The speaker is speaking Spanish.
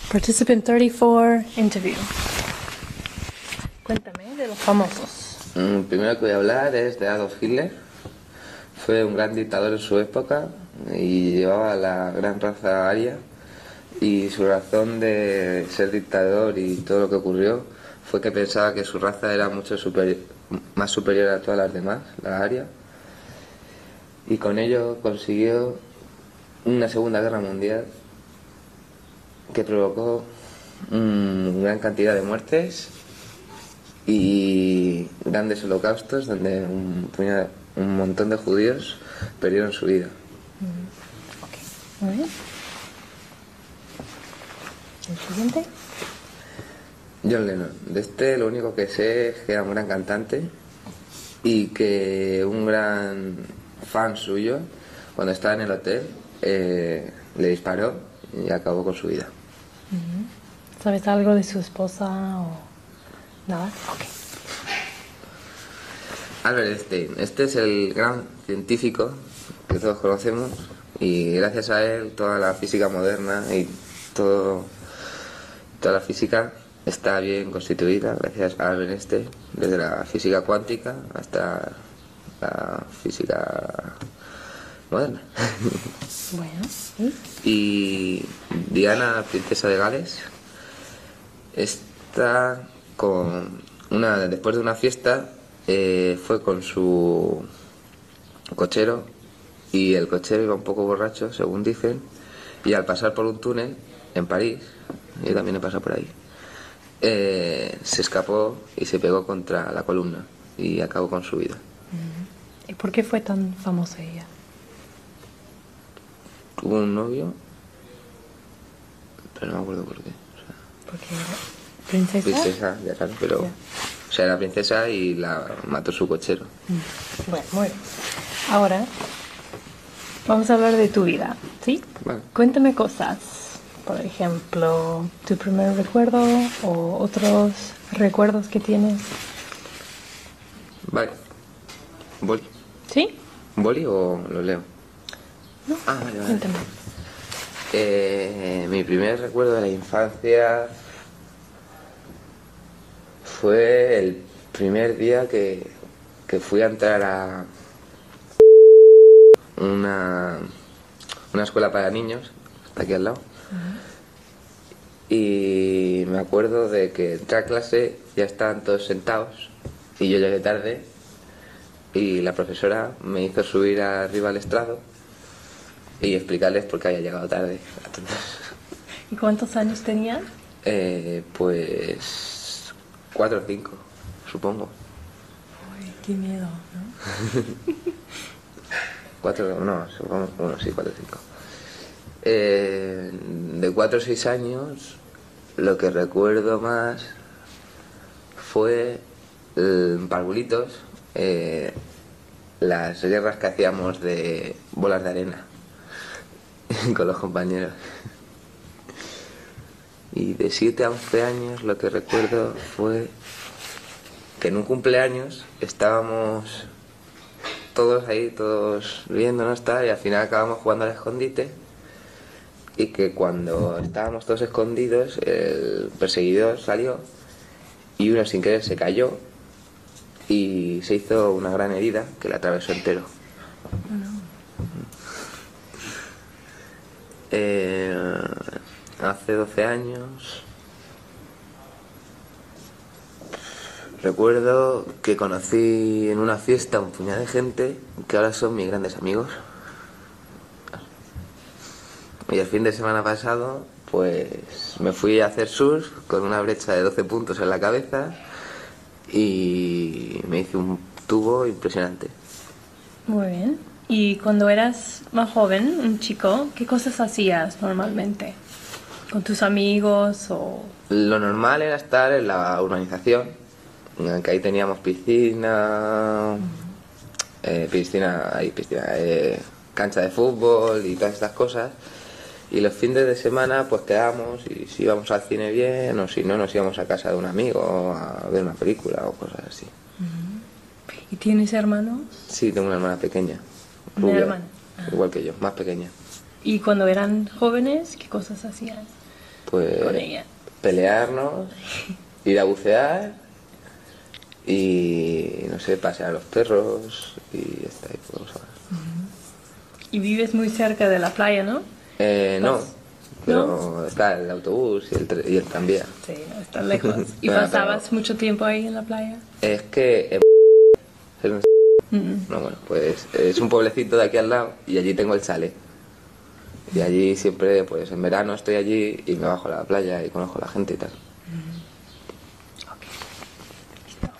Participant 34, interview. Cuéntame de los famosos. El primero que voy a hablar es de Adolf Hitler. Fue un gran dictador en su época y llevaba la gran raza aria. Y su razón de ser dictador y todo lo que ocurrió fue que pensaba que su raza era mucho más superior a todas las demás, la aria. Y con ello consiguió una Segunda Guerra Mundial que provocó gran cantidad de muertes y grandes holocaustos donde un montón de judíos perdieron su vida. Ok, muy bien. ¿El siguiente? John Lennon. De este lo único que sé es que era un gran cantante y que un gran fan suyo, cuando estaba en el hotel, le disparó y acabó con su vida. ¿Sabes algo de su esposa o nada? Ok. Albert Einstein. Este es el gran científico que todos conocemos y gracias a él toda la física moderna y toda la física está bien constituida, gracias a Albert Einstein, desde la física cuántica hasta la física moderna. Bueno, Y Diana, princesa de Gales, está después de una fiesta, fue con su cochero y el cochero iba un poco borracho, según dicen, y al pasar por un túnel en París, yo también he pasado por ahí, se escapó y se pegó contra la columna y acabó con su vida. ¿y por qué fue tan famosa ella? Tuvo un novio, pero no me acuerdo por qué. Porque era princesa. Princesa, ya claro, pero... Ya. O sea, era princesa y la mató su cochero. Bueno, muy bien. Ahora vamos a hablar de tu vida, ¿sí? Vale. Cuéntame cosas. Por ejemplo, tu primer recuerdo o otros recuerdos que tienes. Vale. ¿Boli? ¿Sí? ¿Boli o lo leo? No. Ah, vale, vale. Cuéntame. Mi primer recuerdo de la infancia fue el primer día que fui a entrar a una escuela para niños, está aquí al lado. Y me acuerdo de que entré a clase, ya estaban todos sentados y yo llegué tarde y la profesora me hizo subir arriba al estrado y explicarles por qué había llegado tarde a todos. ¿Y cuántos años tenías? Pues 4 o 5, supongo. Ay, qué miedo, ¿no? 4, no, supongo, bueno, sí, 4 o 5. De 4 o 6 años, lo que recuerdo más fue en parvulitos, las guerras que hacíamos de bolas de arena con los compañeros. Y de 7 a 11 años lo que recuerdo fue que en un cumpleaños estábamos todos ahí, todos viéndonos tal, y al final acabamos jugando al escondite y que cuando estábamos todos escondidos el perseguidor salió y uno sin querer se cayó y se hizo una gran herida que le atravesó entero. Hace 12 años recuerdo que conocí en una fiesta un puñado de gente que ahora son mis grandes amigos. Y el fin de semana pasado pues me fui a hacer surf con una brecha de 12 puntos en la cabeza y me hice un tubo impresionante. Muy bien. ¿Y cuando eras más joven, un chico, qué cosas hacías normalmente? ¿Con tus amigos o...? Lo normal era estar en la urbanización, que ahí teníamos piscina, cancha de fútbol y todas estas cosas. Y los fines de semana pues quedábamos y si íbamos al cine bien o si no nos íbamos a casa de un amigo a ver una película o cosas así. ¿Y tienes hermanos? Sí, tengo una hermana pequeña, ¿Una rubia, hermana? igual que yo, más pequeña. ¿Y cuando eran jóvenes, qué cosas hacían? pues con ella. pelearnos, ir a bucear y, no sé, pasear a los perros y ya está, y poco más. Y vives muy cerca de la playa, ¿no? No, pero ¿No? está el autobús y el tranvía. Sí, no está lejos. ¿Y Bueno, pasabas mucho tiempo ahí en la playa? Es que no, bueno, pues es un pueblecito de aquí al lado y allí tengo el chalet. Y allí siempre, pues en verano estoy allí y me bajo a la playa y conozco a la gente y tal.